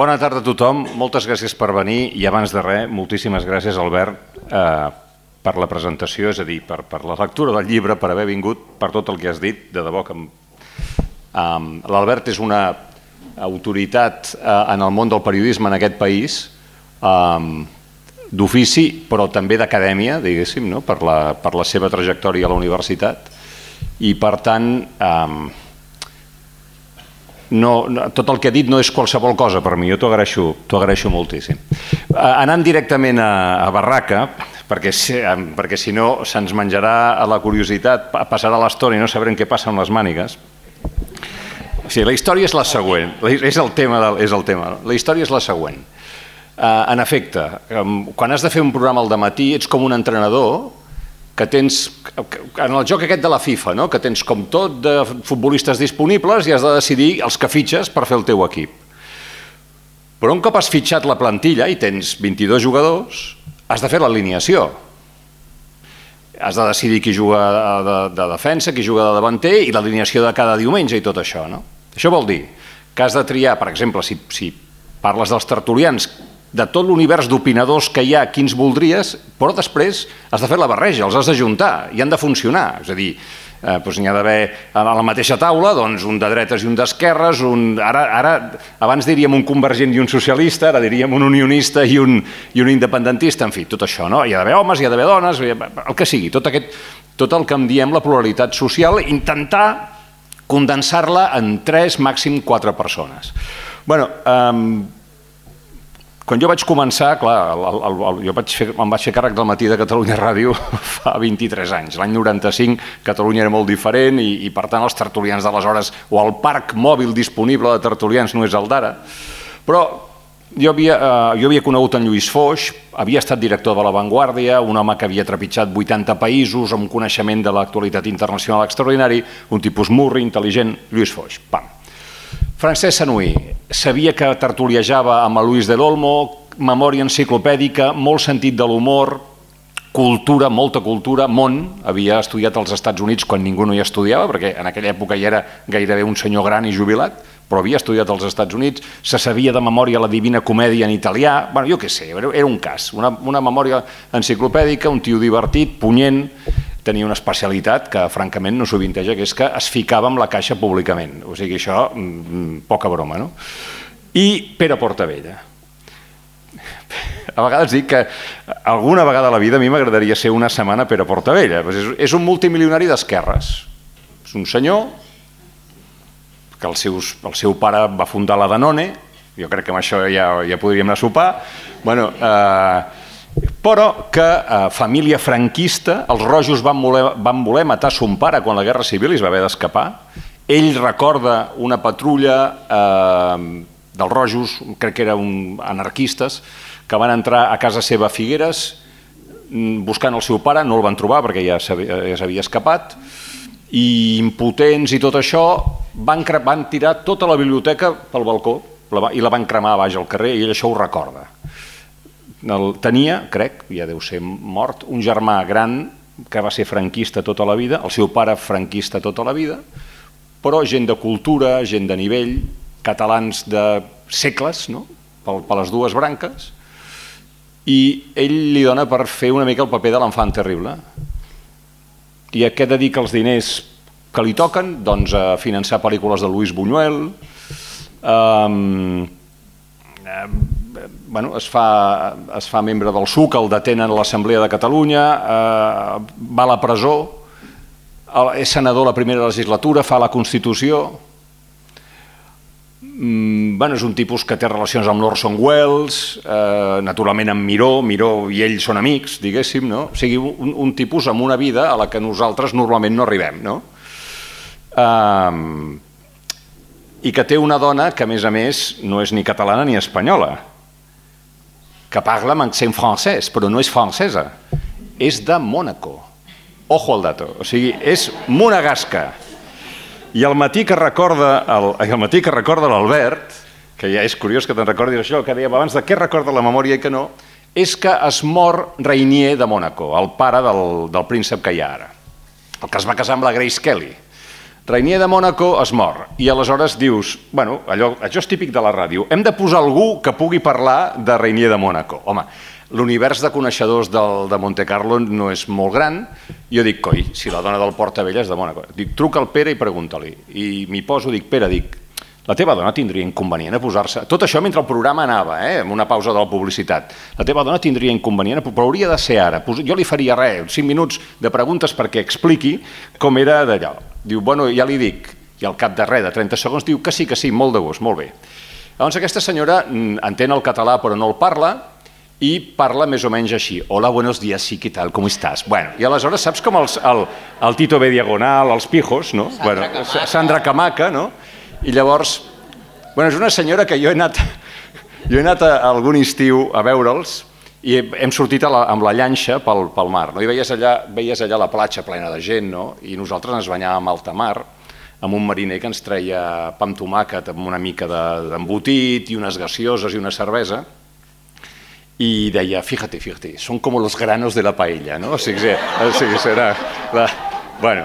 Bona tarda a tothom, moltes gràcies per venir i abans de res, moltíssimes gràcies Albert per la presentació, és a dir, per la lectura del llibre, per haver vingut, per tot el que has dit, de debò que l'Albert és una autoritat en el món del periodisme en aquest país, d'ofici però també d'acadèmia, diguéssim, per la seva trajectòria a la universitat i per tant tot el que ha dit no és qualsevol cosa per mi, jo t'ho agraeixo moltíssim. Anant directament a barraca, perquè si no se'ns menjarà a la curiositat, passarà l'estona i no sabrem què passa amb les mànigues. La història és la següent, és el tema, la història és la següent. En efecte, quan has de fer un programa al dematí ets com un entrenador que tens, en el joc aquest de la FIFA, que tens com tot de futbolistes disponibles i has de decidir els que fitxes per fer el teu equip. Però un cop has fitxat la plantilla i tens 22 jugadors, has de fer l'alineació. Has de decidir qui juga de defensa, qui juga de davanter i l'alineació de cada diumenge i tot això. Això vol dir que has de triar, per exemple, si parles dels tertulians, de tot l'univers d'opinadors que hi ha, quins voldries, però després has de fer la barreja, els has d'ajuntar i han de funcionar. És a dir, n'hi ha d'haver a la mateixa taula un de dretes i un d'esquerres, ara abans diríem un convergent i un socialista, ara diríem un unionista i un independentista, en fi, tot això, no? Hi ha d'haver homes, hi ha d'haver dones, el que sigui, tot el que en diem la pluralitat social, intentar condensar-la en 3, màxim 4 persones. Quan jo vaig començar, clar, jo em vaig fer càrrec del Matí de Catalunya Ràdio fa 23 anys. L'any 95 Catalunya era molt diferent i per tant els tertulians d'aleshores o el parc mòbil disponible de tertulians no és el d'ara. Però jo havia conegut en Lluís Foix, havia estat director de La Vanguardia, un home que havia trepitjat 80 països amb un coneixement de l'actualitat internacional extraordinari, un tipus murri, intel·ligent, Lluís Foix. Francesc Sanhuí, sabia que tertuliejava amb el Luis del Olmo, memòria enciclopèdica, molt sentit de l'humor, cultura, molta cultura, món, havia estudiat als Estats Units quan ningú no hi estudiava, perquè en aquella època ja era gairebé un senyor gran i jubilat, però havia estudiat als Estats Units, se sabia de memòria la Divina Comèdia en italià, jo què sé, era un cas, una memòria enciclopèdica, un tio divertit, punyent, tenia una especialitat que francament no sovinteja, que és que es ficava amb la caixa públicament. O sigui, això, poca broma, no? I Pere Portabella. A vegades dic que alguna vegada a la vida a mi m'agradaria ser una setmana Pere Portabella. És un multimilionari d'esquerres. És un senyor que el seu pare va fundar la Danone, jo crec que amb això ja podríem anar a sopar, però que família franquista, els rojos van voler matar son pare quan la Guerra Civil i es va haver d'escapar. Ell recorda una patrulla dels rojos, crec que eren anarquistes, que van entrar a casa seva a Figueres buscant el seu pare, no el van trobar perquè ja s'havia escapat, i impotents i tot això van tirar tota la biblioteca pel balcó i la van cremar a baix al carrer i ell això ho recorda. Tenia, crec, ja deu ser mort, un germà gran que va ser franquista tota la vida, el seu pare franquista tota la vida, però gent de cultura, gent de nivell, catalans de segles, per les dues branques, i ell li dona per fer una mica el paper de l'enfant terrible. I a què dedica els diners que li toquen? Doncs a finançar pel·lícules de Luis Buñuel, es fa membre del SUC, el detenen a l'Assemblea de Catalunya, va a la presó, és senador la primera legislatura, fa la Constitució. És un tipus que té relacions amb l'Orson Welles, naturalment amb Miró i ell són amics, diguéssim, no? O sigui, un tipus amb una vida a la que nosaltres normalment no arribem, no? I que té una dona que, a més, no és ni catalana ni espanyola, que parla amb accent francès, però no és francesa, és de Mònaco. Ojo al dato, o sigui, és monegasca. I el matí que recorda l'Albert, que ja és curiós que te'n recordis això, que dèiem abans de què recorda la memòria i que no, és que es mor Rainier de Mònaco, el pare del príncep que hi ha ara, el que es va casar amb la Grace Kelly. Rainier de Mònaco es mor i aleshores dius, bueno, allò és típic de la ràdio, hem de posar algú que pugui parlar de Rainier de Mònaco. Home, l'univers de coneixedors de Monte Carlo no és molt gran. Jo dic, coi, si la dona del Portavella és de Mònaco. Dic, truca al Pere i pregunta-li. I m'hi poso, dic, Pere, la teva dona tindria inconvenient a posar-se... Tot això mentre el programa anava, amb una pausa de la publicitat. La teva dona tindria inconvenient, però hauria de ser ara. Jo li faria 5 minuts de preguntes perquè expliqui com era d'allò. Diu, bueno, ja li dic. I al cap de 30 segons diu que sí, molt de gust, molt bé. Llavors aquesta senyora entén el català però no el parla i parla més o menys així. Hola, buenos días, sí, ¿qué tal, cómo estás? Bueno, i aleshores saps com el Tito B Diagonal, els pijos, no? Sandra Camaca, no? I llavors, és una senyora que jo he anat algun estiu a veure'ls i hem sortit amb la llanxa pel mar, no? I veies allà la platja plena de gent, no? I nosaltres ens banyàvem a alta mar amb un mariner que ens treia pa amb tomàquet amb una mica d'embotit i unes gaseoses i una cervesa i deia, fíjate, son como los granos de la paella, no? O sigui, serà... Bueno,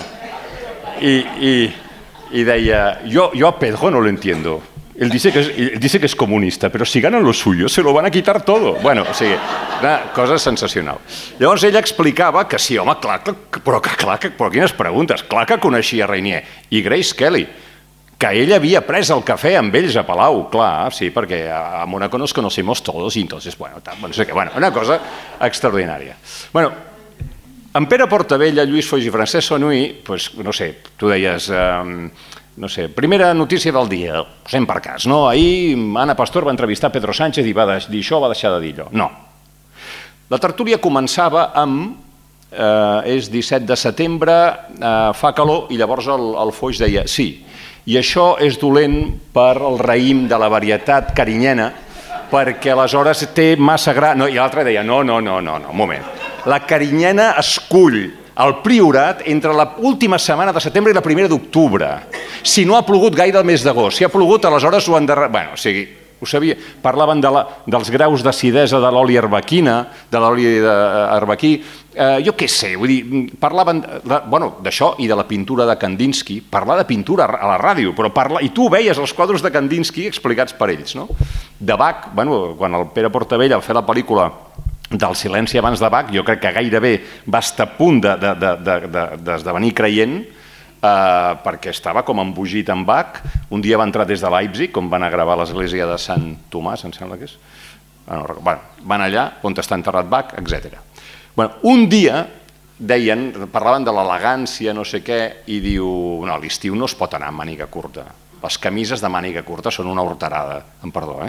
y deia, yo a Pedro no lo entiendo. Él dice que es comunista, pero si ganan lo suyo se lo van a quitar todo. Bueno, o sigui, una cosa sensacional. Llavors ella explicava que sí, home, clar, però quines preguntes, clar que coneixia Rainier. I Grace Kelly, que ell havia pres el cafè amb ells a Palau, clar, sí, perquè a Mónaco nos conocemos todos y entonces, no sé què, una cosa extraordinària. En Pere Portavella, Lluís Foix i Francesc Sanui, no sé, tu deies, no sé, primera notícia del dia, posem per cas, no? Ahir Ana Pastor va entrevistar Pedro Sánchez i va dir això, va deixar de dir allò. No. La tertúlia començava amb, és 17 de setembre, fa calor, i llavors el Foix deia, sí, i això és dolent per el raïm de la varietat carinyena, perquè aleshores té massa gra... I l'altre deia, no, un moment. La carinyena es cull al Priorat entre l'última setmana de setembre i la primera d'octubre. Si no ha plogut gaire el mes d'agost, si ha plogut aleshores ho han de... O sigui, ho sabia. Parlaven dels graus d'acidesa de l'oli arbequina, de l'oli d'arbequí, jo què sé, vull dir, parlaven d'això i de la pintura de Kandinsky, parlar de pintura a la ràdio, però i tu veies els quadres de Kandinsky explicats per ells, no? De Bach, quan el Pere Portavella va fer la pel·lícula del silenci abans de Bach, jo crec que gairebé va estar a punt d'esdevenir creient, perquè estava com embogit en Bach. Un dia va entrar des de Leipzig, on van a gravar l'església de Sant Tomàs, em sembla que és. Van allà, on està enterrat Bach, etc. Un dia parlaven de l'elegància, no sé què, i diu, no, a l'estiu no es pot anar amb màniga curta. Les camises de màniga curta són una horterada, em perdó,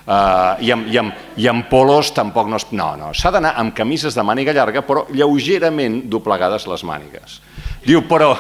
i amb polos tampoc no es... No, s'ha d'anar amb camises de màniga llarga, però lleugerament doblegades les mànigues. Diu, però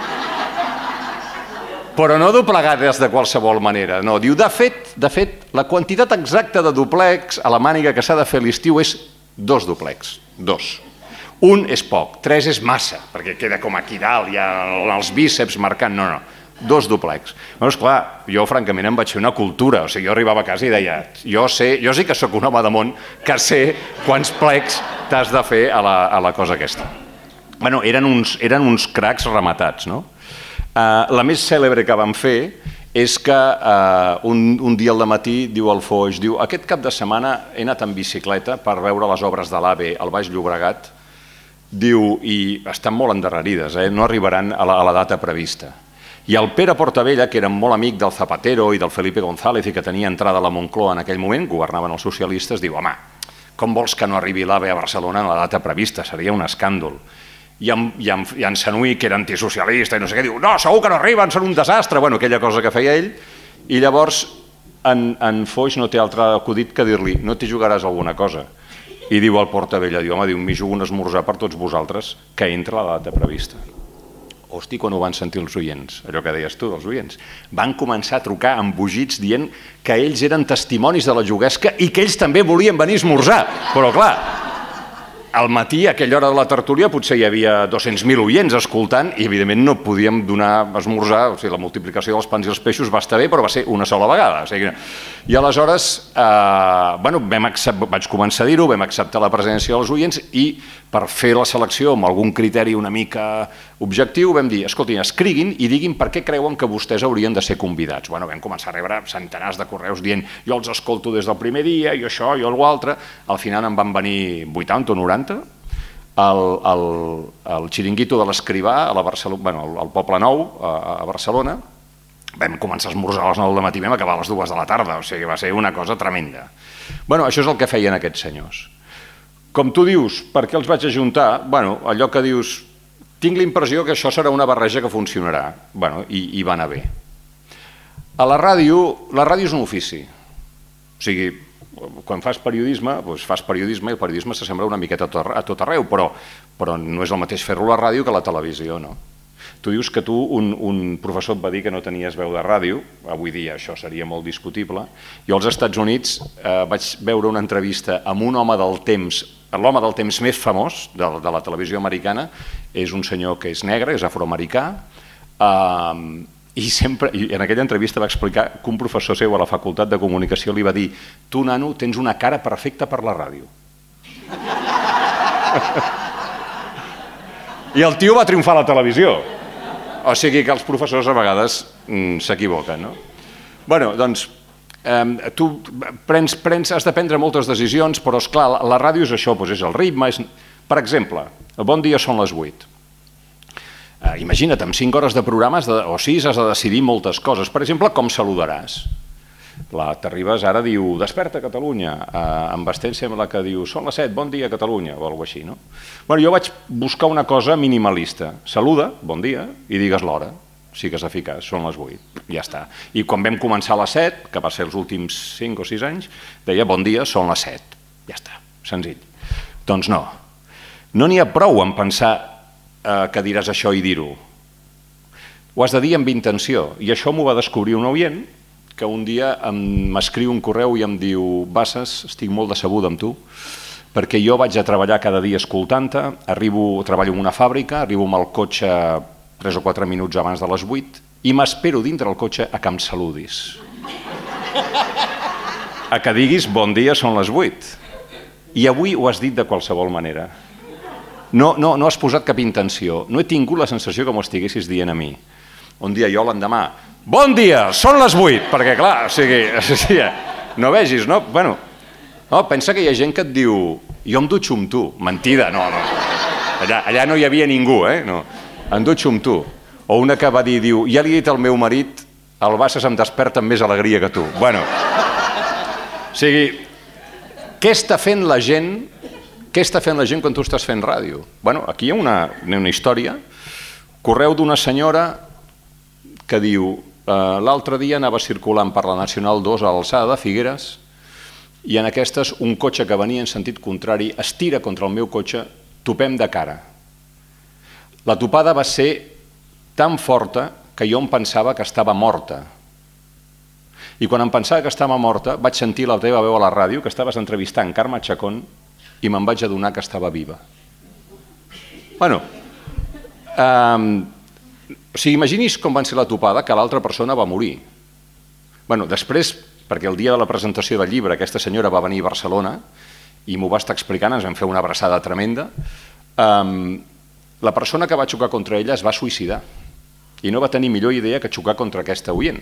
no doblegades de qualsevol manera, no. Diu, de fet, la quantitat exacta de doblecs a la màniga que s'ha de fer a l'estiu és 2 doblecs, 2. Un és poc, 3 és massa, perquè queda com aquí dalt, hi ha els bíceps marcant, no. 2 doblecs. Esclar, jo francament em vaig fer una cultura, o sigui, jo arribava a casa i deia, jo sí que sóc un home de món que sé quants plecs t'has de fer a la cosa aquesta. Eren uns cracs rematats, no? La més cèlebre que vam fer és que un dia al matí, diu el Foix, diu, aquest cap de setmana he anat en bicicleta per veure les obres de l'AVE al Baix Llobregat, diu, i estan molt endarrerides, no arribaran a la data prevista. I el Pere Portavella, que era molt amic del Zapatero i del Felipe González i que tenia entrada a la Moncloa en aquell moment, governaven els socialistes, diu, home, com vols que no arribi l'AVE a Barcelona en la data prevista? Seria un escàndol. I en Sanui, que era antisocialista i no sé què, diu, no, segur que no arriben, són un desastre, aquella cosa que feia ell. I llavors en Foix no té altre acudit que dir-li, no t'hi jugaràs alguna cosa. I diu el Portavella, home, m'hi jugo un esmorzar per tots vosaltres, que entra a la data prevista. Hosti, quan ho van sentir els oients, allò que deies tu dels oients, van començar a trucar embogits dient que ells eren testimonis de la juguesca i que ells també volien venir a esmorzar. Però clar, al matí, a aquella hora de la tertúlia, potser hi havia 200.000 oients escoltant i, evidentment, no podíem donar esmorzar, o sigui, la multiplicació dels pans i els peixos va estar bé, però va ser una sola vegada. O sigui, i aleshores, vaig començar a dir-ho, vam acceptar la presència dels oients i, per fer la selecció amb algun criteri una mica objectiu, vam dir, escoltin, escriguin i diguin per què creuen que vostès haurien de ser convidats. Vam començar a rebre centenars de correus dient jo els escolto des del primer dia, jo això, jo l'altre. Al final en van venir 80 o 90. El xiringuito de l'Escrivà al Poble Nou, a Barcelona. Vam començar a esmorzar a les 9 del matí, vam acabar a les 2 de la tarda, o sigui, va ser una cosa tremenda. Això és el que feien aquests senyors. Com tu dius, per què els vaig ajuntar? Allò que dius, tinc la impressió que això serà una barreja que funcionarà. I va anar bé. A la ràdio és un ofici. O sigui, quan fas periodisme i el periodisme s'assembla una miqueta a tot arreu, però no és el mateix fer-lo a la ràdio que a la televisió, no? Tu dius que un professor et va dir que no tenies veu de ràdio, avui dia això seria molt discutible. Jo als Estats Units vaig veure una entrevista amb un home del temps, l'home del temps més famós de la televisió americana, és un senyor que és negre, és afroamericà, i en aquella entrevista va explicar que un professor seu a la Facultat de Comunicació li va dir: tu, nano, tens una cara perfecta per la ràdio. I el tio va triomfar a la televisió. O sigui que els professors a vegades s'equivoquen, no? Doncs tu has de prendre moltes decisions, però esclar, la ràdio és això, és el ritme. Per exemple, el Bon dia són les 8. Imagina't, amb 5 hores de programes o 6 has de decidir moltes coses. Per exemple, com saludaràs. La Terribas ara diu desperta Catalunya, amb Estència amb la que diu són les 7, bon dia Catalunya, o alguna cosa així, no? Jo vaig buscar una cosa minimalista. Saluda, bon dia, i digues l'hora. Sigues eficaç, són les 8, ja està. I quan vam començar a les 7, que va ser els últims 5 o 6 anys, deia bon dia, són les 7. Ja està, senzill. Doncs no. No n'hi ha prou en pensar que diràs això i dir-ho. Ho has de dir amb intenció. I això m'ho va descobrir un oient que un dia m'escriu un correu i em diu Bassas, estic molt decebuda amb tu, perquè jo vaig a treballar cada dia escoltant-te, treballo en una fàbrica, arribo amb el cotxe 3 o 4 minuts abans de les 8 i m'espero dintre el cotxe a que em saludis. A que diguis bon dia, són les 8. I avui ho has dit de qualsevol manera. No has posat cap intenció. No he tingut la sensació que m'ho estiguessis dient a mi. Un dia jo l'endemà, bon dia, són les 8, perquè clar, o sigui, no vegis, no? Pensa que hi ha gent que et diu jo em dutxo amb tu. Mentida, no. Allà no hi havia ningú, no. Em dutxo amb tu. O una que va dir, ja li he dit al meu marit, el Bassas em desperta amb més alegria que tu. O sigui, què està fent la gent quan tu estàs fent ràdio? Aquí hi ha una història, correu d'una senyora que diu l'altre dia anava circulant per la Nacional 2 a l'alçada de Figueres i en aquestes un cotxe que venia en sentit contrari es tira contra el meu cotxe, topem de cara. La topada va ser tan forta que jo em pensava que estava morta. I quan em pensava que estava morta vaig sentir la teva veu a la ràdio, que estaves entrevistant Carme Chacón, i me'n vaig adonar que estava viva. O sigui, imagini's com va ser la topada, que l'altra persona va morir. Després, perquè el dia de la presentació del llibre aquesta senyora va venir a Barcelona i m'ho va estar explicant, ens vam fer una abraçada tremenda, la persona que va xocar contra ella es va suïcidar i no va tenir millor idea que xocar contra aquesta oient.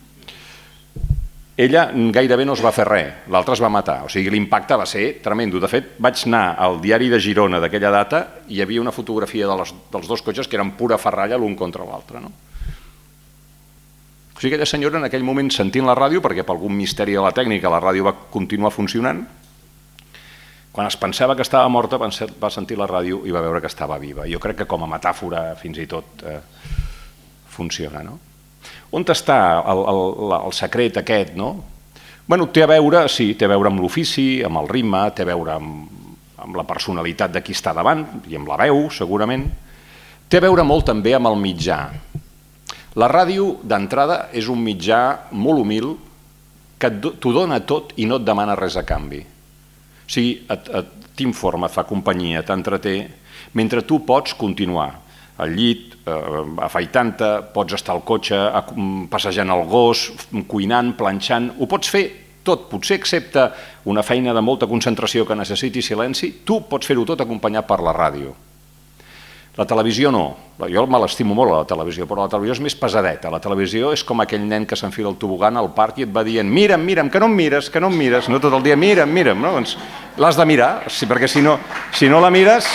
Ella gairebé no es va fer res, l'altre es va matar, o sigui, l'impacte va ser tremendo. De fet, vaig anar al diari de Girona d'aquella data i hi havia una fotografia dels dos cotxes que eren pura ferralla l'un contra l'altre. O sigui, aquella senyora en aquell moment sentint la ràdio, perquè per algun misteri de la tècnica la ràdio va continuar funcionant, quan es pensava que estava morta va sentir la ràdio i va veure que estava viva. Jo crec que com a metàfora fins i tot funciona, no? On està el secret aquest, no? Té a veure, sí, té a veure amb l'ofici, amb el ritme, té a veure amb la personalitat de qui està davant i amb la veu, segurament. Té a veure molt també amb el mitjà. La ràdio, d'entrada, és un mitjà molt humil que t'ho dona tot i no et demana res a canvi. O sigui, t'informa, et fa companyia, t'entreté, mentre tu pots continuar al llit, afaitant-te, pots estar al cotxe, passejant el gos, cuinant, planxant, ho pots fer tot, potser excepte una feina de molta concentració que necessiti silenci, tu pots fer-ho tot acompanyat per la ràdio. La televisió no, jo me l'estimo molt a la televisió, però la televisió és més pesadeta, la televisió és com aquell nen que s'enfila al tobogan al parc i et va dient mira'm, mira'm, que no em mires, no tot el dia mira'm, mira'm, no? Doncs l'has de mirar, perquè si no la mires...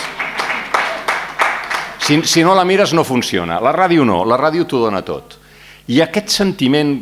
Si no la mires no funciona. La ràdio no, la ràdio t'ho dona tot. I aquest sentiment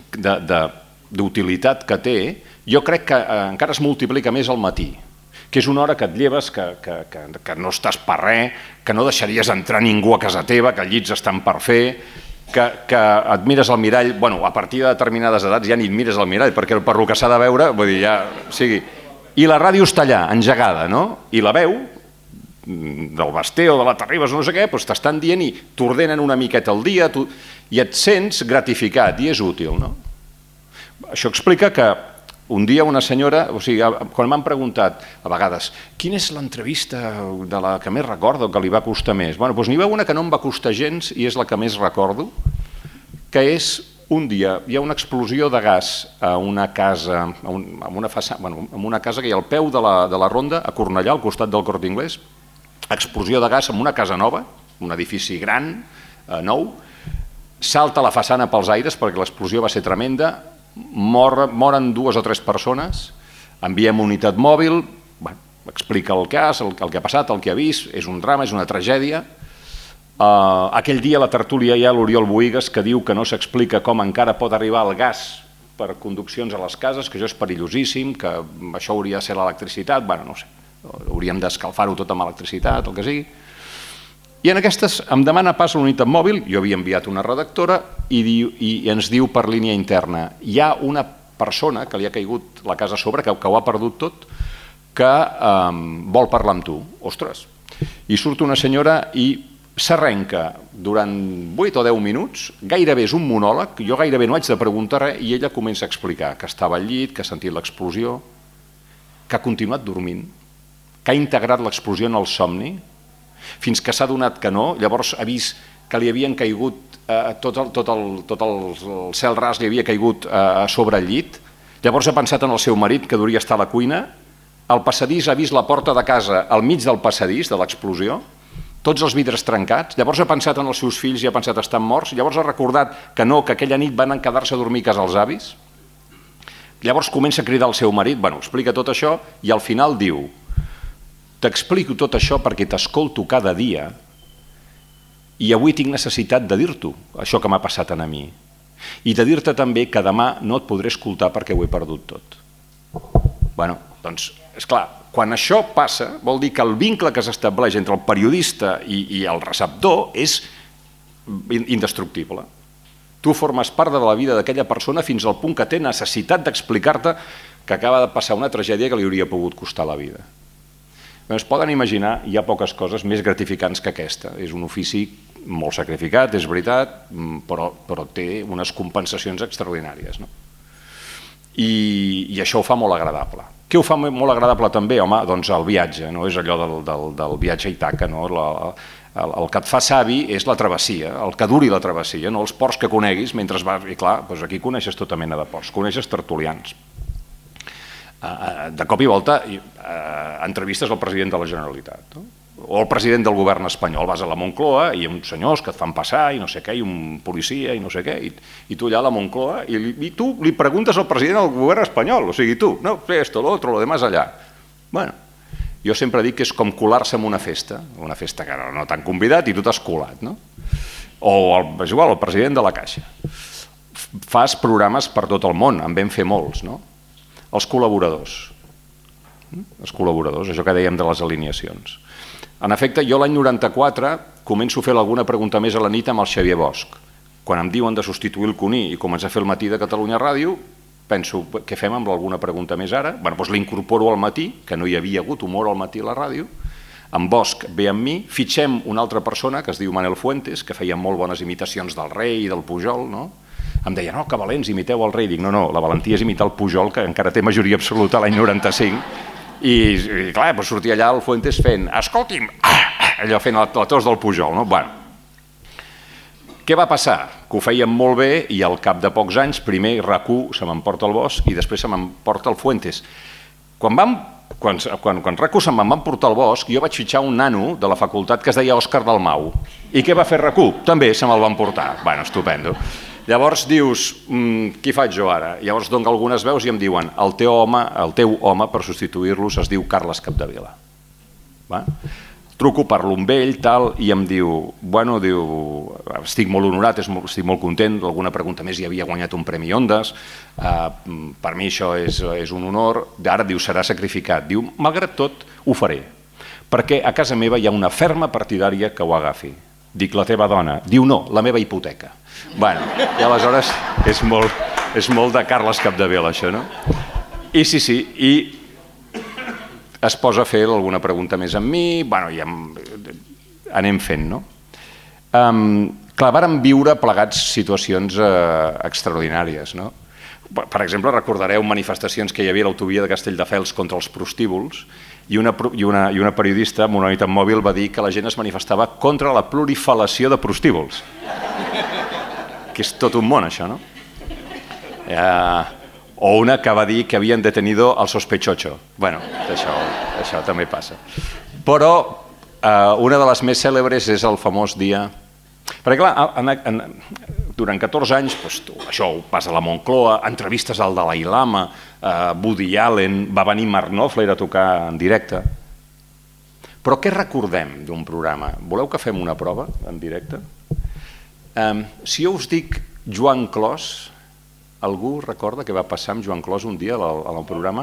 d'utilitat que té, jo crec que encara es multiplica més al matí, que és una hora que et lleves, que no estàs per res, que no deixaries entrar ningú a casa teva, que els llits estan per fer, que et mires al mirall, bueno, a partir de determinades edats ja ni et mires al mirall, perquè per lo que s'ha de veure, vull dir, ja... I la ràdio està allà, engegada, no? I la veu del Basté o de la Terribas o no sé què, doncs t'estan dient i t'ordenen una miqueta al dia i et sents gratificat i és útil, no? Això explica que un dia una senyora, o sigui, quan m'han preguntat a vegades quina és l'entrevista de la que més recordo que li va costar més? Bé, doncs n'hi va una que no em va costar gens i és la que més recordo, que és un dia hi ha una explosió de gas a una casa, en una casa que hi ha al peu de la Ronda, a Cornellà, al costat del Corte Inglés, explosió de gas en una casa nova, un edifici gran, nou, salta la façana pels aires perquè l'explosió va ser tremenda, moren 2 o 3 persones, enviem unitat mòbil, explica el cas, el que ha passat, el que ha vist, és un drama, és una tragèdia. Aquell dia a la tertúlia hi ha l'Oriol Bohigas que diu que no s'explica com encara pot arribar el gas per conduccions a les cases, que això és perillosíssim, que això hauria de ser l'electricitat, bueno, no sé, hauríem d'escalfar-ho tot amb electricitat, el que sigui. I en aquestes em demana pas l'unitat mòbil, jo havia enviat una redactora i ens diu per línia interna hi ha una persona que li ha caigut la casa a sobre, que ho ha perdut tot, que vol parlar amb tu. Ostres! I surt una senyora i s'arrenca durant 8 o 10 minuts, gairebé és un monòleg, jo gairebé no haig de preguntar res i ella comença a explicar que estava al llit, que ha sentit l'explosió, que ha continuat dormint, que ha integrat l'explosió en el somni, fins que s'ha donat que no, llavors ha vist que li havien caigut, tot el cel ras li havia caigut a sobre el llit, llavors ha pensat en el seu marit que duria estar a la cuina, al passadís ha vist la porta de casa al mig del passadís de l'explosió, tots els vidres trencats, llavors ha pensat en els seus fills i ha pensat estan morts, llavors ha recordat que no, que aquella nit van quedar-se a dormir a casa els avis, llavors comença a cridar al seu marit, bueno, explica tot això i al final diu t'explico tot això perquè t'escolto cada dia i avui tinc necessitat de dir-t'ho, això que m'ha passat a mi, i de dir-te també que demà no et podré escoltar perquè ho he perdut tot. Bueno, doncs, esclar, quan això passa vol dir que el vincle que s'estableix entre el periodista i el receptor és indestructible. Tu formes part de la vida d'aquella persona fins al punt que té necessitat d'explicar-te que acaba de passar una tragèdia que li hauria pogut costar la vida. Es poden imaginar, hi ha poques coses més gratificants que aquesta. És un ofici molt sacrificat, és veritat, però té unes compensacions extraordinàries. I això ho fa molt agradable. Què ho fa molt agradable també? Home, doncs el viatge, és allò del viatge a Ítaca. El que et fa savi és la travessia, el que duri la travessia, els ports que coneguis mentre vas... I clar, aquí coneixes tota mena de ports, coneixes tertulians. De cop i volta entrevistes al president de la Generalitat o el president del govern espanyol, vas a la Moncloa i hi ha uns senyors que et fan passar i no sé què, i un policia i no sé què, i tu allà a la Moncloa i tu li preguntes al president del govern espanyol, o sigui tu, no, esto, lo otro, lo demás allà. Bueno, jo sempre dic que és com colar-se en una festa que no t'han convidat i tu t'has colat, no? O és igual, el president de la Caixa. Fas programes per tot el món, en vam fer molts, no? Els col·laboradors, això que dèiem de les alineacions. En efecte, jo l'any 94 començo a fer alguna pregunta més a la nit amb el Xavier Bosch. Quan em diuen de substituir el Cuní i començar a fer el matí de Catalunya Ràdio, penso, què fem amb alguna pregunta més ara? Doncs l'incorporo al matí, que no hi havia hagut humor al matí a la ràdio, en Bosch ve amb mi, fitxem una altra persona que es diu Manel Fuentes, que feia molt bones imitacions del rei i del Pujol, no? Em deia, no, que valents, imiteu el rei. Dic, no, la valentia és imitar el Pujol, que encara té majoria absoluta l'any 95, I clar, sortia allà el Fuentes fent, escolti'm, allò fent la tos del Pujol, no? Bueno, què va passar? Que ho fèiem molt bé i al cap de pocs anys, primer RAC1 se m'emporta el Bosch i després se m'emporta el Fuentes. Quan RAC1 se'm van portar al Bosch, jo vaig fitxar un nano de la facultat que es deia Òscar Dalmau. I què va fer RAC1? També se me'l van portar. Bueno, estupendo. Llavors dius, qui faig jo ara? Llavors dono algunes veus i em diuen, el teu home per substituir-los es diu Carles Capdevila. Truco, parlo amb ell, tal, i em diu, bueno, estic molt honorat, estic molt content, alguna pregunta més, i havia guanyat un Premi Ondas, per mi això és un honor, ara diu, serà sacrificat. Diu, malgrat tot, ho faré, perquè a casa meva hi ha una ferma partidària que ho agafi. Dic, la teva dona. Diu, no, la meva hipoteca. Bueno, i aleshores és molt de Carles Capdevila, això, no? I sí, i es posa a fer alguna pregunta més amb mi, bueno, i anem fent, no? Clar, vàrem viure plegats situacions extraordinàries, no? Per exemple, recordareu manifestacions que hi havia a l'autovia de Castelldefels contra els prostíbuls i una periodista amb una unitat mòbil va dir que la gent es manifestava contra la proliferació de prostíbuls. Que és tot un món, això, no? O una que va dir que havien detenido al sospechoso. Bueno, això també passa. Però una de les més cèlebres és el famós dia... Perquè clar, durant 14 anys, això ho passa a la Moncloa, entrevistes al Dalai Lama, Woody Allen, va venir Mark Knopfler a tocar en directe. Però què recordem d'un programa? Voleu que fem una prova en directe? Si jo us dic Joan Clos, algú recorda què va passar amb Joan Clos un dia al programa?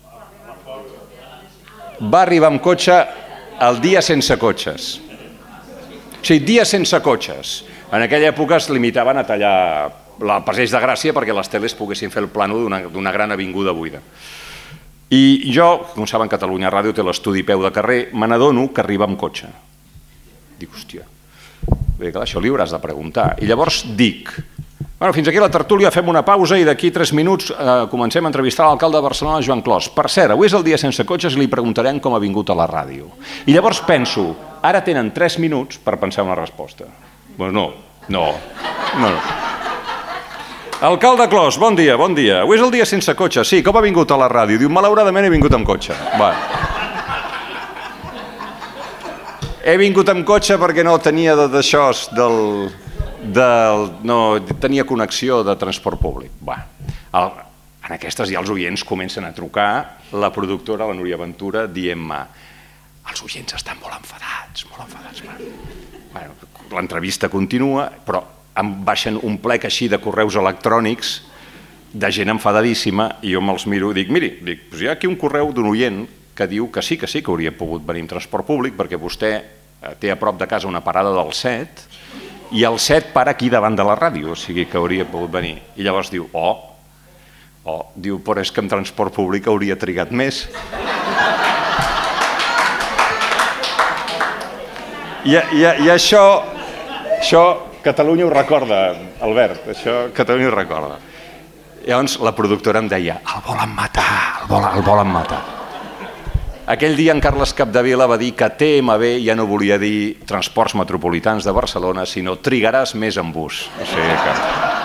Va arribar amb cotxe el dia sense cotxes. O sigui, dia sense cotxes. En aquella època es limitaven a tallar el Passeig de Gràcia perquè les teles poguessin fer el plano d'una gran avinguda buida. I jo, com saben, Catalunya Ràdio té l'estudi peu de carrer, me n'adono que arriba amb cotxe. Dic, hòstia, això li hauràs de preguntar. I llavors dic, fins aquí la tertúlia, fem una pausa i d'aquí 3 minuts comencem a entrevistar l'alcalde de Barcelona, Joan Clos. Per cert, avui és el dia sense cotxes i li preguntarem com ha vingut a la ràdio. I llavors penso, ara tenen 3 minuts per pensar una resposta. Doncs no. Alcalde Clos, bon dia. Avui és el dia sense cotxes. Sí, com ha vingut a la ràdio? Diu, malauradament he vingut amb cotxe. He vingut amb cotxe perquè no tenia d'això no tenia connexió de transport públic. En aquestes ja els oients comencen a trucar, la productora, la Núria Ventura, dient-me, els oients estan molt enfadats. L'entrevista continua, però em baixen un plec així de correus electrònics de gent enfadadíssima i jo me'ls miro i dic, miri, hi ha aquí un correu d'un oient que diu que sí que hauria pogut venir en transport públic perquè vostè té a prop de casa una parada del 7 i el 7 para aquí davant de la ràdio, o sigui que hauria pogut venir. I llavors diu, diu, però és que en transport públic hauria trigat més. I això Catalunya ho recorda, Albert, això Catalunya ho recorda. Llavors la productora em deia, el volen matar. Aquell dia en Carles Capdevila va dir que TMB ja no volia dir Transports Metropolitans de Barcelona, sinó trigaràs més en bus. O sigui que...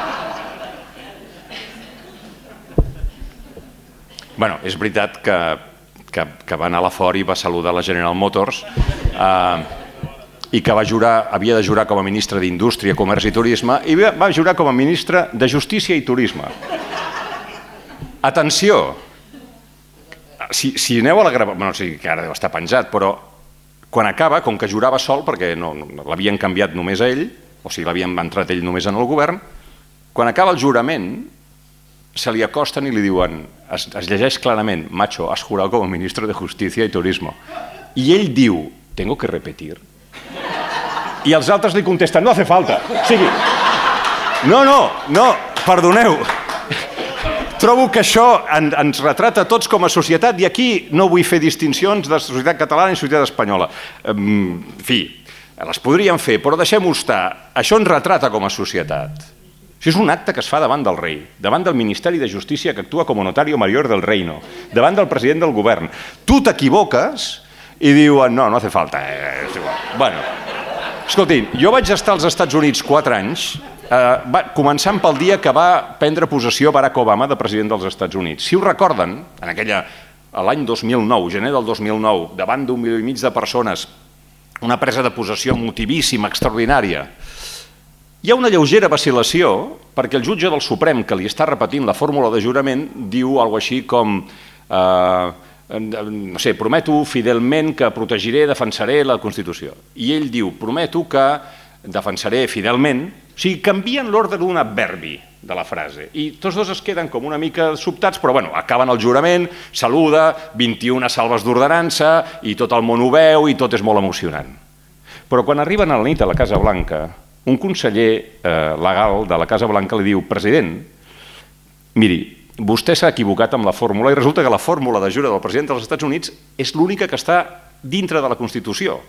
Bueno, és veritat que va anar a la fora i va saludar la General Motors i que havia de jurar com a ministre d'Indústria, Comerç i Turisme i va jurar com a ministre de Justícia i Turisme. Atenció! Si aneu a la gravació, no sé que ara deu estar penjat, però quan acaba, com que jurava sol, perquè l'havien canviat només a ell, o sigui, l'havien entrat ell només en el govern, quan acaba el jurament, se li acosten i li diuen, es llegeix clarament, macho, has jurado como ministro de Justicia y Turismo. I ell diu, ¿tengo que repetir? I els altres li contesten, no hace falta. O sigui, no, perdoneu. Trobo que això ens retrata tots com a societat i aquí no vull fer distincions de societat catalana i societat espanyola. En fi, les podríem fer, però deixem-ho estar. Això ens retrata com a societat. Això és un acte que es fa davant del rei, davant del Ministeri de Justícia que actua com a notario mayor del reino, davant del president del govern. Tu t'equivoques i diuen, no hace falta. Bueno, escoltin, jo vaig estar als Estats Units 4 anys, començant pel dia que va prendre possessió Barack Obama de president dels Estats Units. Si ho recorden, l'any 2009, gener del 2009, davant d'1,5 milió de persones, una presa de possessió motivíssima, extraordinària, hi ha una lleugera vacil·lació perquè el jutge del Suprem, que li està repetint la fórmula de jurament, diu alguna cosa així com no sé, prometo fidelment que protegiré, defensaré la Constitució. I ell diu, prometo que defensaré fidelment, o sigui, canvien l'ordre d'un adverbi de la frase i tots dos es queden com una mica sobtats, però bueno, acaben el jurament, saluda, 21 salves d'ordenança i tot el món ho veu i tot és molt emocionant. Però quan arriben a la nit a la Casa Blanca, un conseller legal de la Casa Blanca li diu, president, miri, vostè s'ha equivocat amb la fórmula i resulta que la fórmula de jura del president dels Estats Units és l'única que està dintre de la Constitució.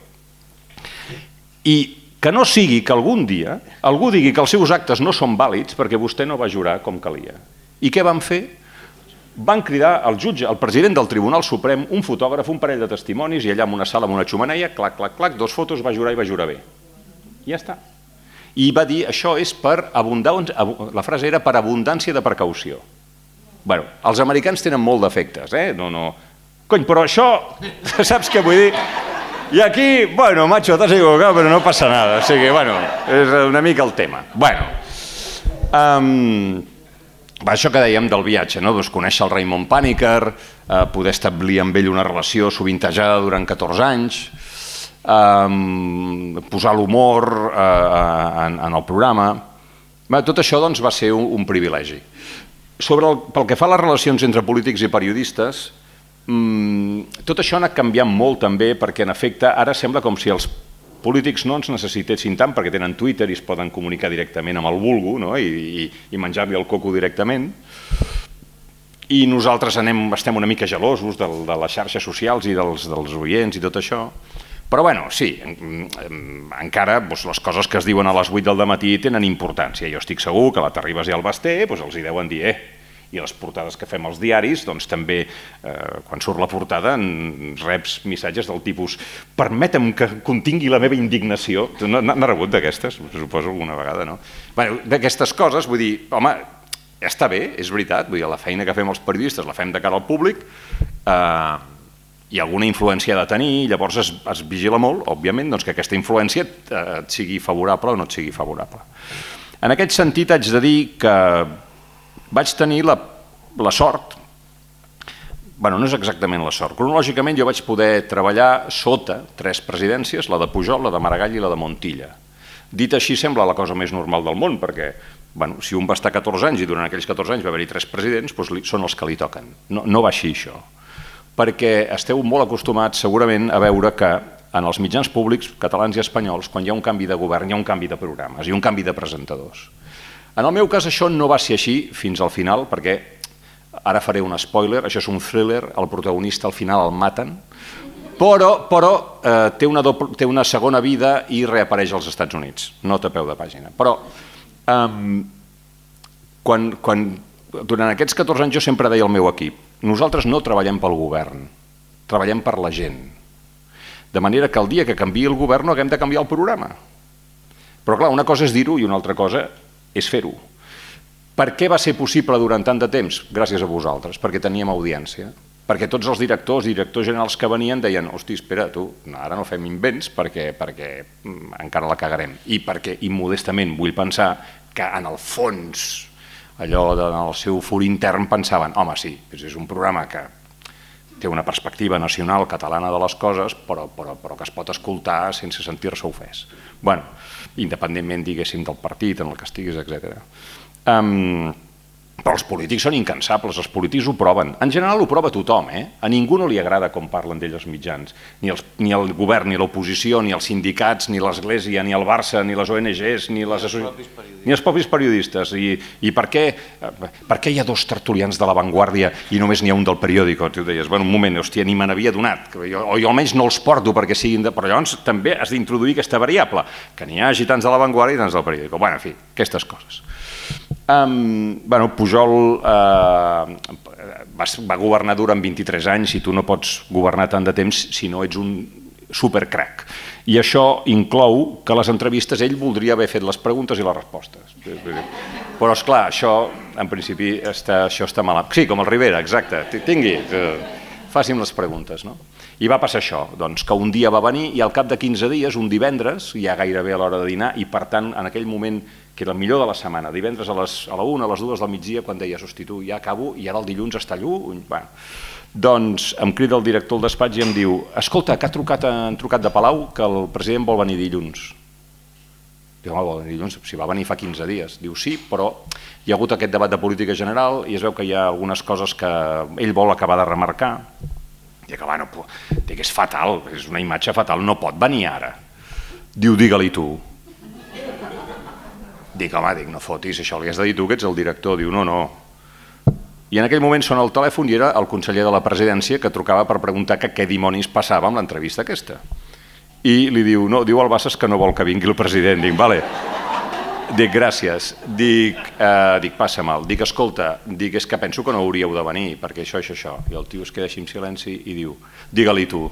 I que no sigui que algun dia algú digui que els seus actes no són vàlids perquè vostè no va jurar com calia. I què van fer? Van cridar al jutge, al president del Tribunal Suprem, un fotògraf, un parell de testimonis, i allà en una sala amb una xemeneia, clac, clac, clac, 2 fotos, va jurar i va jurar bé. I ja està. I va dir, això és per abundància, la frase era per abundància de precaució. Bueno, els americans tenen molt d'efectes, no. Cony, però això, saps què vull dir? I aquí, bueno, macho, t'has equivocat, però no passa nada. O sigui, bueno, és una mica el tema. Bueno, això que dèiem del viatge, no? Doncs conèixer el Raymond Paniker, poder establir amb ell una relació sovintejada durant 14 anys, posar l'humor en el programa. Tot això doncs, va ser un privilegi. Pel que fa a les relacions entre polítics i periodistes, tot això ha anat canviant molt també perquè en efecte ara sembla com si els polítics no ens necessitessin tant perquè tenen Twitter i es poden comunicar directament amb el vulgo, no? i menjar-li el coco directament, i nosaltres estem una mica gelosos de les xarxes socials i dels oients i tot això, però bueno, sí, encara les coses que es diuen a les 8 del dematí tenen importància. Jo estic segur que a la Terribas i al Basté els hi deuen dir i les portades que fem als diaris, doncs també, quan surt la portada, reps missatges del tipus permetem que contingui la meva indignació. N'ha rebut d'aquestes? Suposo alguna vegada, no? D'aquestes coses, vull dir, home, està bé, és veritat, vull dir, la feina que fem els periodistes la fem de cara al públic, i alguna influència ha de tenir, i llavors es vigila molt, òbviament, que aquesta influència et sigui favorable o no et sigui favorable. En aquest sentit, haig de dir que vaig tenir la sort, no és exactament la sort, cronològicament jo vaig poder treballar sota 3 presidències, la de Pujol, la de Maragall i la de Montilla. Dit així sembla la cosa més normal del món, perquè si un va estar 14 anys i durant aquells 14 anys va haver-hi 3 presidents, són els que li toquen. No va així això, perquè esteu molt acostumats segurament a veure que en els mitjans públics catalans i espanyols, quan hi ha un canvi de govern, hi ha un canvi de programes i un canvi de presentadors. En el meu cas això no va ser així fins al final, perquè ara faré un spoiler, això és un thriller, el protagonista al final el maten, però té una segona vida i reapareix als Estats Units, nota a peu de pàgina. Però durant aquests 14 anys jo sempre deia al meu equip, nosaltres no treballem pel govern, treballem per la gent. De manera que el dia que canviï el govern no haguem de canviar el programa. Però clar, una cosa és dir-ho i una altra cosa és fer-ho. Per què va ser possible durant tant de temps? Gràcies a vosaltres, perquè teníem audiència. Perquè tots els directors generals que venien deien hosti, espera, tu, ara no fem invents perquè encara la cagarem. I perquè, immodestament, vull pensar que en el fons, allò en el seu fur intern pensaven, home, sí, és un programa que té una perspectiva nacional catalana de les coses, però que es pot escoltar sense sentir-se ofès. Bé, independentment, diguéssim, del partit en el que estiguis, etc. Però els polítics són incansables, els polítics ho proven. En general ho prova tothom, A ningú no li agrada com parlen d'ell els mitjans. Ni el govern, ni l'oposició, ni els sindicats, ni l'Església, ni el Barça, ni les ONGs, ni els propis periodistes. I per què hi ha 2 tertulians de La Vanguardia i només n'hi ha un del Periódico? Tu deies, un moment, hòstia, ni me n'havia donat. O jo almenys no els porto perquè siguin de... Però llavors també has d'introduir aquesta variable, que n'hi hagi tants de La Vanguardia i tants del Periódico. En fi, aquestes coses. Pujol va governar durant 23 anys i tu no pots governar tant de temps si no ets un supercrac. I això inclou que a les entrevistes ell voldria haver fet les preguntes i les respostes. Però, esclar, això, en principi, això està mal. Sí, com el Rivera, exacte. Faci'm les preguntes, no? I va passar això, doncs, que un dia va venir i al cap de 15 dies, un divendres, ja gairebé a l'hora de dinar, i per tant, en aquell moment, que era el millor de la setmana, divendres a la 1, a les 2 del migdia, quan deia, hosti, tu, ja acabo, i ara el dilluns està lluny. Doncs em crida el director del despatx i em diu, escolta, que han trucat de Palau que el president vol venir dilluns. Diu, vol venir dilluns? Si va venir fa 15 dies. Diu, sí, però hi ha hagut aquest debat de política general i es veu que hi ha algunes coses que ell vol acabar de remarcar. Dic, és fatal, és una imatge fatal, no pot venir ara. Diu, digue-li tu. Dic, no fotis, això li has de dir tu, que ets el director. Diu, no. I en aquell moment sona el telèfon i era el conseller de la presidència que trucava per preguntar què dimonis passava amb l'entrevista aquesta. I li diu, no, diu el Bassas que no vol que vingui el president. Dic, vale. Dic, gràcies. Dic, passa mal. Dic, escolta, és que penso que no hauríeu de venir, perquè això. I el tio es queda així en silenci i diu, digue-li tu.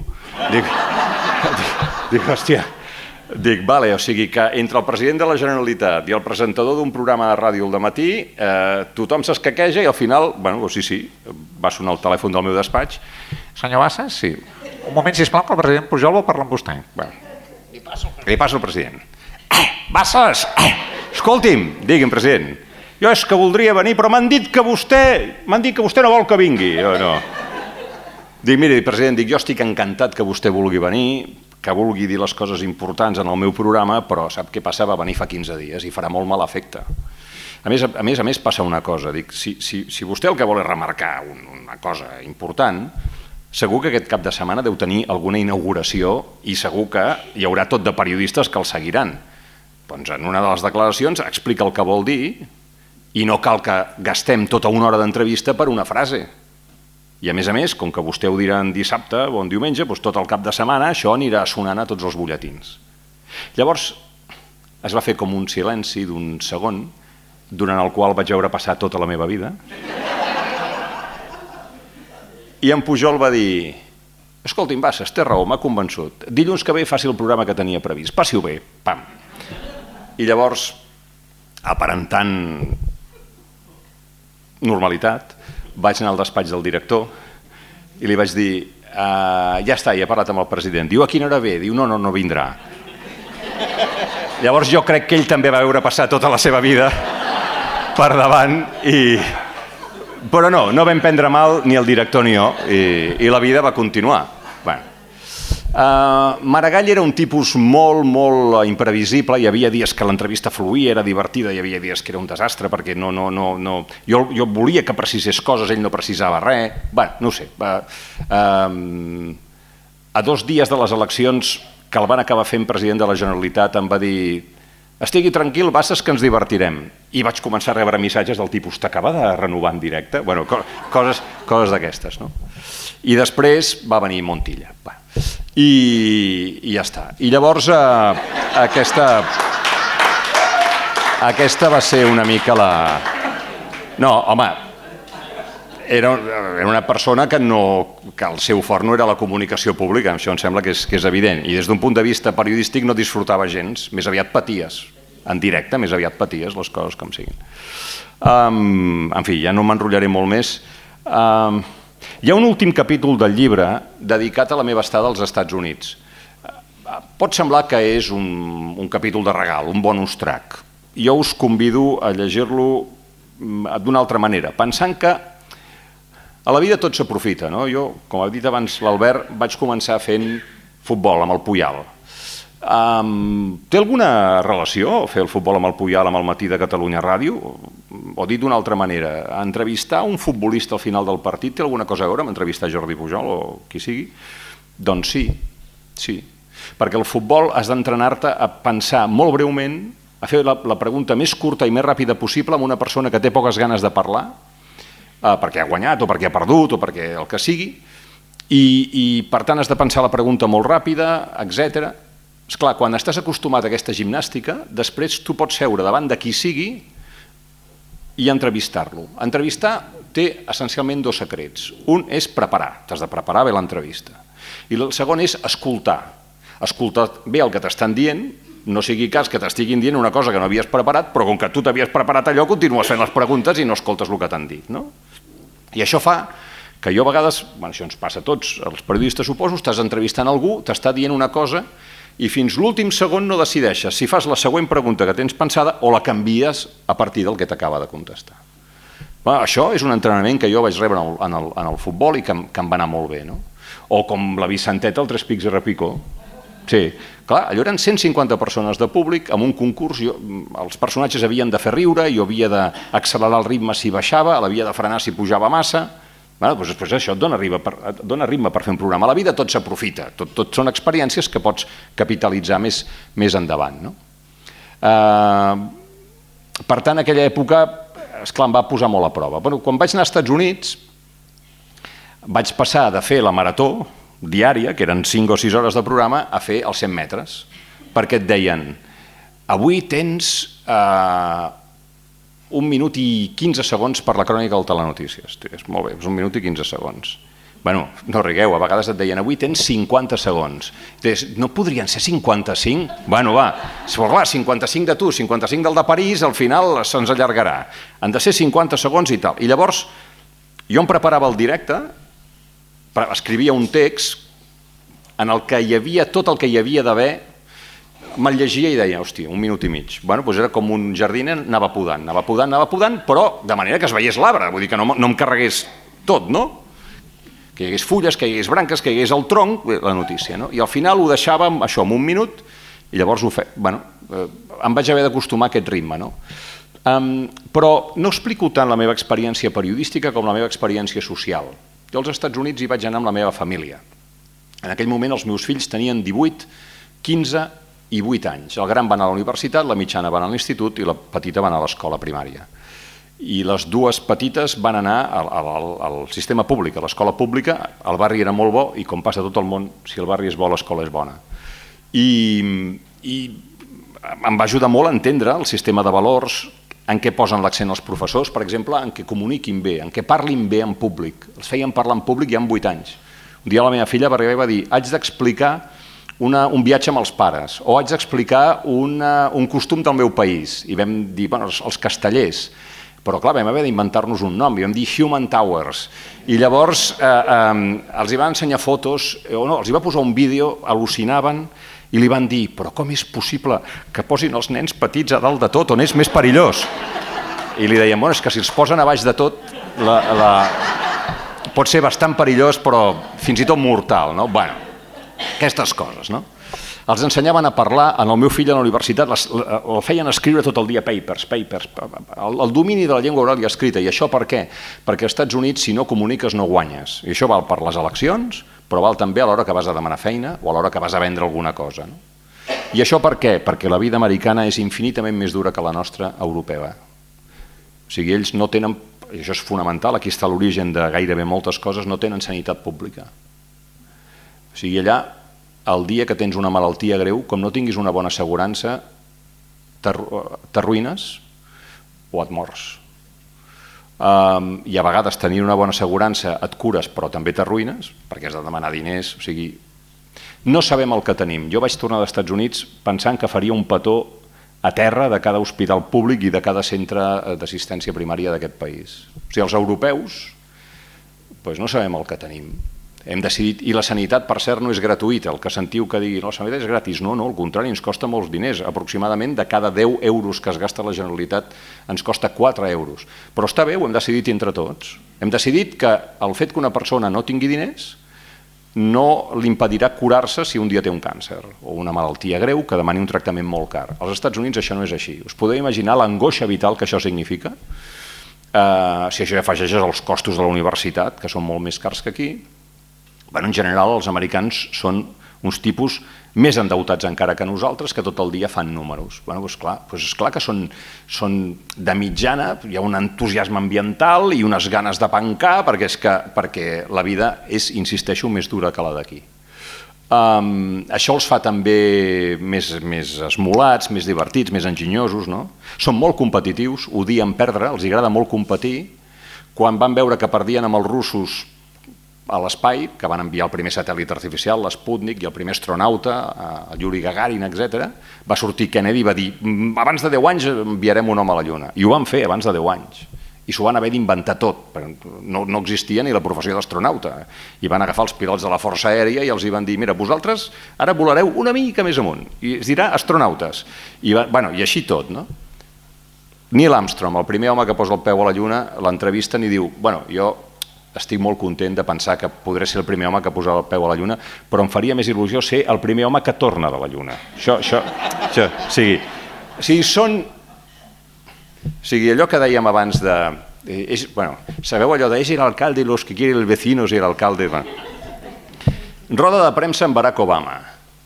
Dic, hòstia. Dic, vale, o sigui que entre el president de la Generalitat i el presentador d'un programa de ràdio al dematí, tothom s'escaqueja i al final, sí, va sonar el telèfon del meu despatx. Senyor Bassas, sí. Un moment, sisplau, que el president Pujol vol parlar amb vostè. Li passo al president. Bassas, escolti'm, digui'm, president, jo és que voldria venir, però m'han dit que vostè no vol que vingui. No. Dic, miri, president, jo estic encantat que vostè vulgui venir, que vulgui dir les coses importants en el meu programa, però sap què passa? Va venir fa 15 dies i farà molt mal efecte. A més passa una cosa, dic, si vostè el que vol és remarcar una cosa important, segur que aquest cap de setmana deu tenir alguna inauguració i segur que hi haurà tot de periodistes que el seguiran. Doncs en una de les declaracions explica el que vol dir i no cal que gastem tota una hora d'entrevista per una frase. I a més, com que vostè ho dirà en dissabte o en diumenge, doncs tot el cap de setmana això anirà sonant a tots els butlletins. Llavors es va fer com un silenci d'un segon, durant el qual vaig veure passar tota la meva vida. I en Pujol va dir, escolti'm, Bassas, té raó, m'ha convençut. Dilluns que ve faci el programa que tenia previst, passi-ho bé, pam. I llavors, aparentant normalitat, vaig anar al despatx del director i li vaig dir, ja està, ja he parlat amb el president. Diu, a quina hora ve? Diu, no vindrà. Llavors jo crec que ell també va veure passar tota la seva vida per davant, però no vam prendre mal ni el director ni jo, i la vida va continuar. Maragall era un tipus molt imprevisible, hi havia dies que l'entrevista fluïa, era divertida, hi havia dies que era un desastre perquè jo volia que precisés coses, ell no precisava res, no ho sé. A 2 dies de les eleccions que el van acabar fent president de la Generalitat em va dir, estigui tranquil, Bassas, que ens divertirem. I vaig començar a rebre missatges del tipus, t'acaba de renovar en directe? Coses d'aquestes, no? I després va venir Montilla. I ja està. I llavors aquesta va ser una mica la... No, home, era una persona que el seu fort no era la comunicació pública, això em sembla que és evident, i des d'un punt de vista periodístic no disfrutava gens, més aviat paties, en directe més aviat paties les coses com siguin. En fi, ja no m'enrotllaré molt més. Hi ha un últim capítol del llibre dedicat a la meva estada als Estats Units. Pot semblar que és un capítol de regal, un bonus track. Jo us convido a llegir-lo d'una altra manera, pensant que a la vida tot s'aprofita. Jo, com ha dit abans l'Albert, vaig començar fent futbol amb el Puyal. Té alguna relació fer el futbol amb el Puyal amb el Matí de Catalunya Ràdio? O dit d'una altra manera, entrevistar un futbolista al final del partit té alguna cosa a veure amb entrevistar Jordi Pujol o qui sigui? Doncs sí. Perquè el futbol has d'entrenar-te a pensar molt breument, a fer la pregunta més curta i més ràpida possible amb una persona que té poques ganes de parlar, perquè ha guanyat o perquè ha perdut o perquè el que sigui, i per tant has de pensar la pregunta molt ràpida, etc. Esclar, quan estàs acostumat a aquesta gimnàstica, després tu pots seure davant de qui sigui i entrevistar-lo. Entrevistar té essencialment dos secrets. Un és preparar, t'has de preparar bé l'entrevista. I el segon és escoltar. Escoltar bé el que t'estan dient, no sigui cas que t'estiguin dient una cosa que no havies preparat, però com que tu t'havies preparat allò, continues fent les preguntes i no escoltes el que t'han dit. I això fa que jo a vegades, això ens passa a tots, els periodistes suposo, estàs entrevistant algú, t'està dient una cosa i fins l'últim segon no decideixes si fas la següent pregunta que tens pensada o la canvies a partir del que t'acaba de contestar. Això és un entrenament que jo vaig rebre en el futbol i que em va anar molt bé. O com la Vicenteta, el Tres Pics i Repicó. Sí, clar, allò eren 150 persones de públic, amb un concurs, els personatges havien de fer riure, jo havia d'accelerar el ritme si baixava, l'havia de frenar si pujava massa. Doncs després això et dona ritme per fer un programa. A la vida tot s'aprofita, tot són experiències que pots capitalitzar més endavant. Per tant, aquella època, esclar, em va posar molt a prova. Quan vaig anar als Estats Units, vaig passar de fer la marató diària, que eren 5 o 6 hores de programa, a fer els 100 metres, perquè et deien avui tens 1 minut i 15 segons per la crònica del Telenotícies. És molt bé, és 1 minut i 15 segons. Bueno, no rigueu, a vegades et deien avui tens 50 segons. No podrien ser 55? Bueno, va, clar, 55 de tu, 55 del de París, al final se'ns allargarà. Han de ser 50 segons i tal. I llavors jo em preparava el directe, escrivia un text en el que hi havia tot el que hi havia d'haver, me'l llegia i deia, hòstia, 1 minut i mig. Bueno, doncs era com un jardiner, anava podant, però de manera que es veiés l'arbre, vull dir que no em carregués tot, no? Que hi hagués fulles, que hi hagués branques, que hi hagués el tronc, la notícia, no? I al final ho deixàvem, això, en 1 minut, i llavors em vaig haver d'acostumar a aquest ritme, no? Però no explico tant la meva experiència periodística com la meva experiència social. Jo als Estats Units hi vaig anar amb la meva família. En aquell moment els meus fills tenien 18, 15 i 8 anys. El gran va anar a la universitat, la mitjana va anar a l'institut i la petita va anar a l'escola primària. I les dues petites van anar al sistema públic, a l'escola pública. El barri era molt bo i, com passa a tot el món, si el barri és bo, l'escola és bona. I em va ajudar molt a entendre el sistema de valors, en què posen l'accent els professors, per exemple, en què comuniquin bé, en què parlin bé en públic. Els feien parlar en públic ja amb 8 anys. Un dia la meva filla va arribar i va dir haig d'explicar un viatge amb els pares o haig d'explicar un costum del meu país. I vam dir, bueno, els castellers. Però clar, vam haver d'inventar-nos un nom, i vam dir Human Towers. I llavors els hi va ensenyar fotos, o no, els hi va posar un vídeo, al·lucinaven, i li van dir, però com és possible que posin els nens petits a dalt de tot, on és més perillós? I li deien, bueno, és que si els posen a baix de tot, pot ser bastant perillós, però fins i tot mortal, no? Bueno, aquestes coses, no? Els ensenyaven a parlar, en el meu fill a la universitat el feien escriure tot el dia papers, el domini de la llengua oral i escrita. I això per què? Perquè als Estats Units, si no comuniques, no guanyes. I això val per les eleccions, però val també a l'hora que vas a demanar feina o a l'hora que vas a vendre alguna cosa. I això per què? Perquè la vida americana és infinitament més dura que la nostra europea. O sigui, ells no tenen, i això és fonamental, aquí està l'origen de gairebé moltes coses, no tenen sanitat pública. O sigui, allà, el dia que tens una malaltia greu, com no tinguis una bona assegurança, t'arruïnes o et mors. I a vegades tenir una bona assegurança et cures però també t'arruïnes perquè has de demanar diners, o sigui, no sabem el que tenim. Jo vaig tornar dels Estats Units pensant que faria un petó a terra de cada hospital públic i de cada centre d'assistència primària d'aquest país. O sigui, els europeus no sabem el que tenim. Hem decidit, i la sanitat, per cert, no és gratuïta. El que sentiu que digui, no, la sanitat és gratis. No, al contrari, ens costa molts diners. Aproximadament de cada 10 euros que es gasta la Generalitat ens costa 4 euros. Però està bé, ho hem decidit entre tots. Hem decidit que el fet que una persona no tingui diners no li impedirà curar-se si un dia té un càncer o una malaltia greu que demani un tractament molt car. Als Estats Units això no és així. Us podeu imaginar l'angoixa vital que això significa? Si això ja afegeixes els costos de la universitat, que són molt més cars que aquí. En general, els americans són uns tipus més endeutats encara que nosaltres, que tot el dia fan números. És clar que són de mitjana, hi ha un entusiasme ambiental i unes ganes de pencar, perquè la vida és, insisteixo, més dura que la d'aquí. Això els fa també més esmolats, més divertits, més enginyosos, no? Són molt competitius, odien perdre, els agrada molt competir. Quan van veure que perdien amb els russos a l'espai, que van enviar el primer satèl·lit artificial, l'Sputnik, i el primer astronauta, el Yuri Gagarin, etc., va sortir Kennedy i va dir abans de 10 anys enviarem un home a la Lluna. I ho van fer abans de 10 anys. I s'ho van haver d'inventar tot. No existia ni la professió d'astronauta. I van agafar els pilots de la Força Aèria i els hi van dir mira, vosaltres ara volareu una mica més amunt. I es dirà astronautes. I així tot, no? Neil Armstrong, el primer home que posa el peu a la Lluna, l'entrevisten i diu jo estic molt content de pensar que podré ser el primer home que posarà el peu a la Lluna, però em faria més il·lusió ser el primer home que torna de la Lluna. Allò que dèiem abans de... sabeu allò de és el alcalde i los que quiere el vecino és el alcalde... Roda de premsa amb Barack Obama.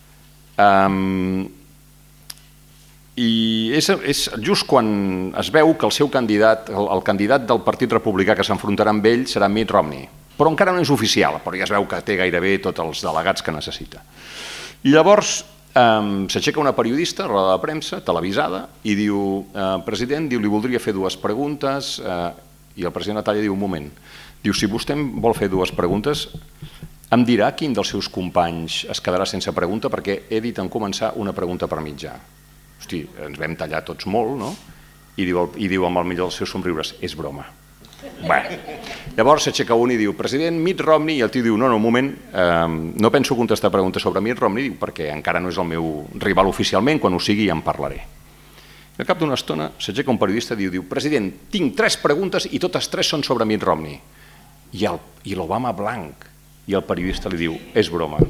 I és just quan es veu que el seu candidat, el candidat del Partit Republicà que s'enfrontarà amb ell serà Mitt Romney, però encara no és oficial, però ja es veu que té gairebé tots els delegats que necessita. I llavors s'aixeca una periodista, roda de premsa, televisada, i diu, president, li voldria fer 2 preguntes, i el president Natalla diu, un moment, diu, si vostè em vol fer 2 preguntes, em dirà quin dels seus companys es quedarà sense pregunta, perquè he dit en començar una pregunta per mitjà. Hosti, ens vam tallar tots molt, no? I diu amb el millor dels seus somriures, és broma. Llavors s'aixeca un i diu, president, Mitt Romney, i el tio diu, no, un moment, no penso contestar preguntes sobre Mitt Romney, perquè encara no és el meu rival oficialment, quan ho sigui ja en parlaré. I al cap d'una estona s'aixeca un periodista i diu, president, tinc 3 preguntes i totes 3 són sobre Mitt Romney. I l'Obama blanc, i el periodista li diu, és broma.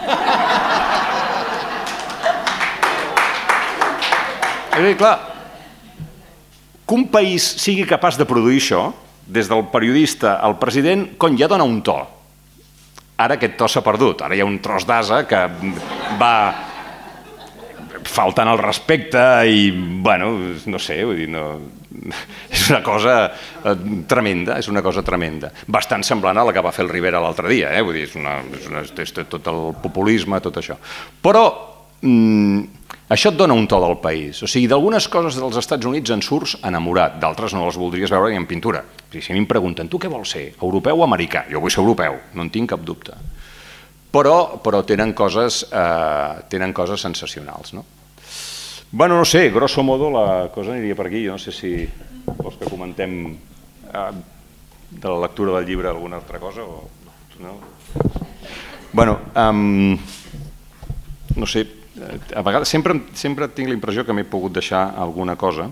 És clar, que un país sigui capaç de produir això, des del periodista al president, ja dona un to. Ara aquest to s'ha perdut, ara hi ha un tros d'ase que va faltant el respecte i, no sé, vull dir, és una cosa tremenda, bastant semblant a la que va fer el Rivera l'altre dia, vull dir, és tot el populisme, tot això. Però això et dona un to del país. O sigui, d'algunes coses dels Estats Units en surts enamorat, d'altres no les voldries veure ni en pintura. Si em pregunten, tu què vols ser, europeu o americà? Jo vull ser europeu, no en tinc cap dubte. Però tenen coses sensacionals, no? No sé, grosso modo la cosa aniria per aquí. Jo no sé si vols que comentem de la lectura del llibre alguna altra cosa o no. No sé, a vegades sempre tinc la impressió que m'he pogut deixar alguna cosa.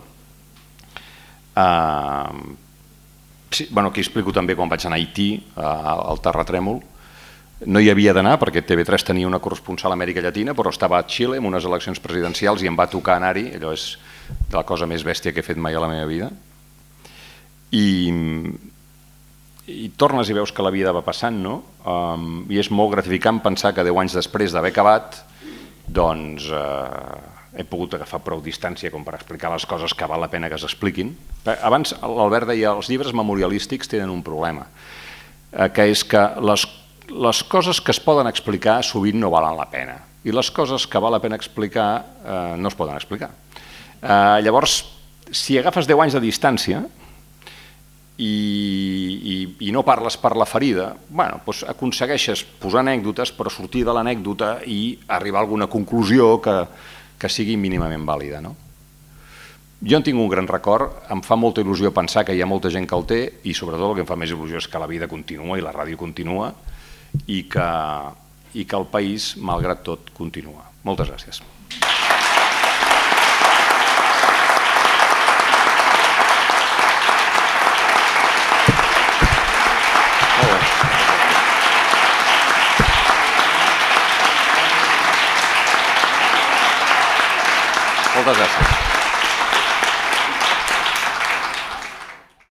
Aquí explico també quan vaig anar a Haití, al terratrèmol. No hi havia d'anar perquè TV3 tenia una corresponsal a Amèrica Llatina, però estava a Xile en unes eleccions presidencials i em va tocar anar-hi. Allò és de la cosa més bèstia que he fet mai a la meva vida. I tornes i veus que la vida va passant, no? I és molt gratificant pensar que 10 anys després d'haver acabat doncs he pogut agafar prou distància com per explicar les coses que val la pena que s'expliquin. Abans l'Albert deia els llibres memorialístics tenen un problema, que és que les coses que es poden explicar sovint no valen la pena i les coses que val la pena explicar no es poden explicar. Llavors, si agafes 10 anys de distància i no parles per la ferida, aconsegueixes posar anècdotes però sortir de l'anècdota i arribar a alguna conclusió que sigui mínimament vàlida. Jo en tinc un gran record, em fa molta il·lusió pensar que hi ha molta gent que el té i sobretot el que em fa més il·lusió és que la vida continua i la ràdio continua i que el país, malgrat tot, continua. Moltes gràcies. Moltes gràcies.